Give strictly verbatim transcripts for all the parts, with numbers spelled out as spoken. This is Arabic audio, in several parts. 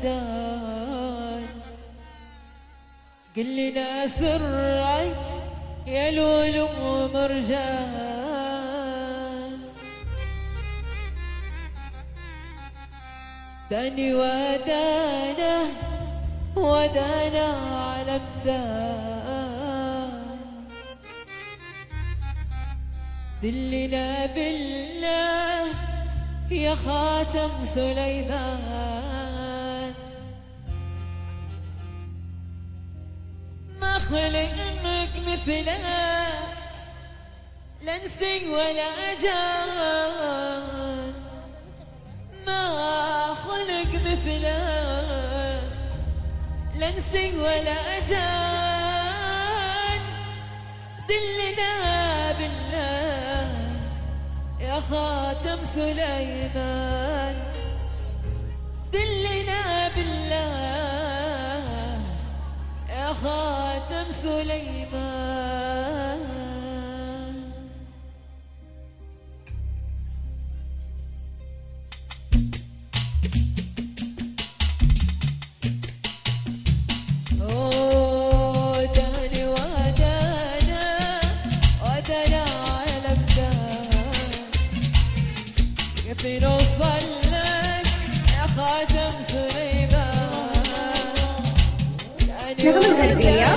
الأبدان. قل لنا سرك يا لؤلؤ ومرجان، داني ودانا ودانا على الأبدان. دلنا بالله يا خاتم سليمان، ما خلقك مثله لا نسي ولا جان، ما خلق مثله لا نسي ولا جان. دلنا بالله يا خاتم سليمان، دلنا بالله يا خاتم سليمان. نوصل لك يا خاتم سليمان، يعني ودنا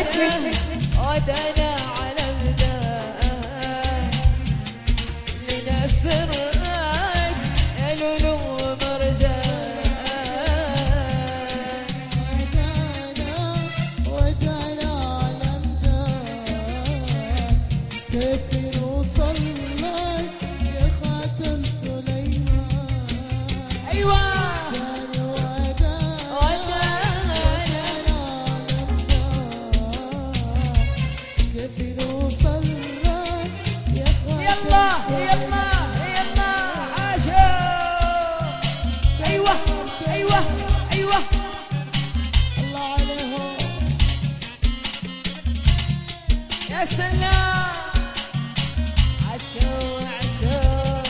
على بداك. لنا سرك يا لؤلؤ ومرجان، ودنا على بداك. كيف نوصل لك يا خاتم يا سلام عشو عشو.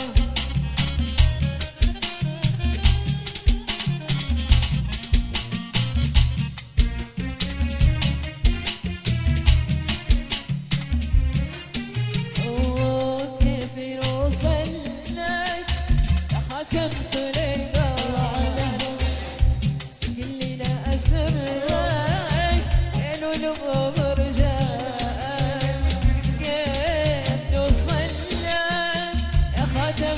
أوه كيف نوصل لك يا خاتم سليمان، قل لنا أسرك يا لؤلؤ ومرجان. كيف نوصل لك يا خاتم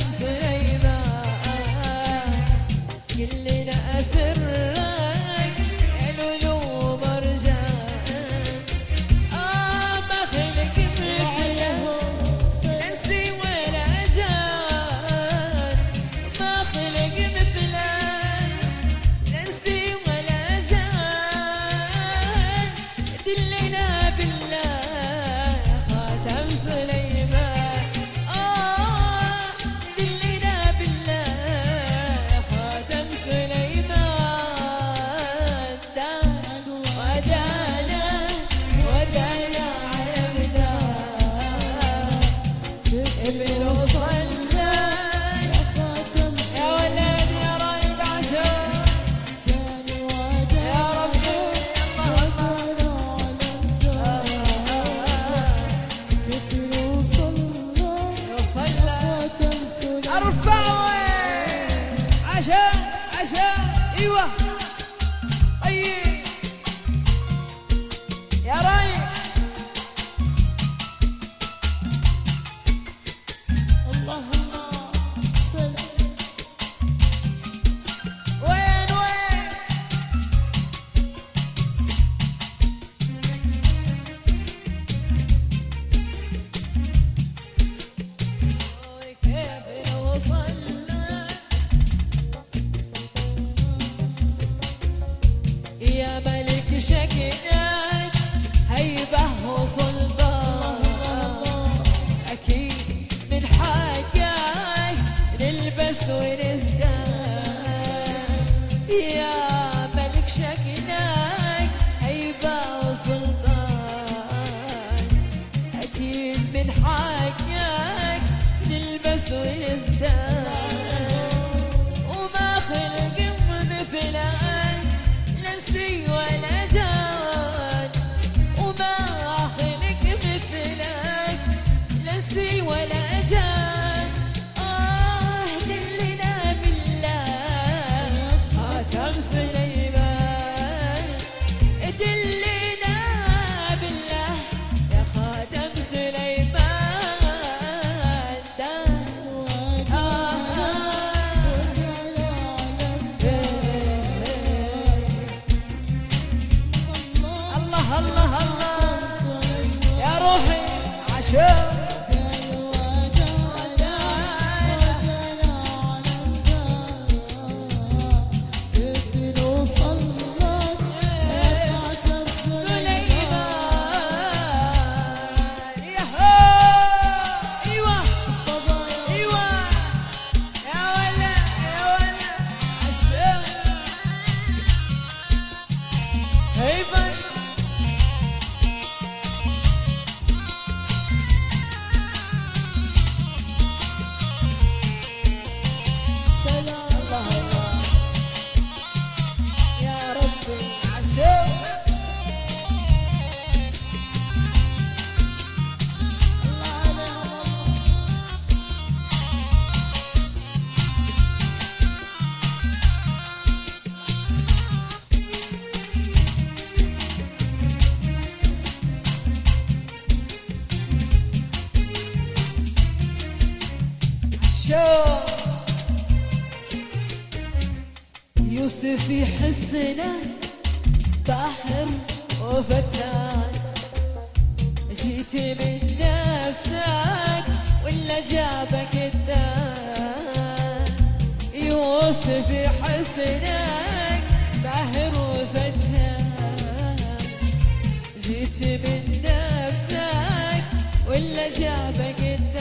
سليمان، قل لنا أسرك يا لؤلؤ ومرجان. آه ما خلق مثله لا نسي ولا جان، ما خلق مثله لا نسي ولا جان. دلنا بالله يا خاتم سليمان، آه دلنا بالله يا خاتم سليمان. دان ودانا ودانا على بداك. ابن وصل لك يا خاتم يا ولد يا رايق عشان، يا ربي اللهم يوسف يحسنا باحر وفتان، جيت من نفسك ولا جابك الدار. يوسف يحسنك باهر وفتان، جيت من نفسك ولا جابك الدار.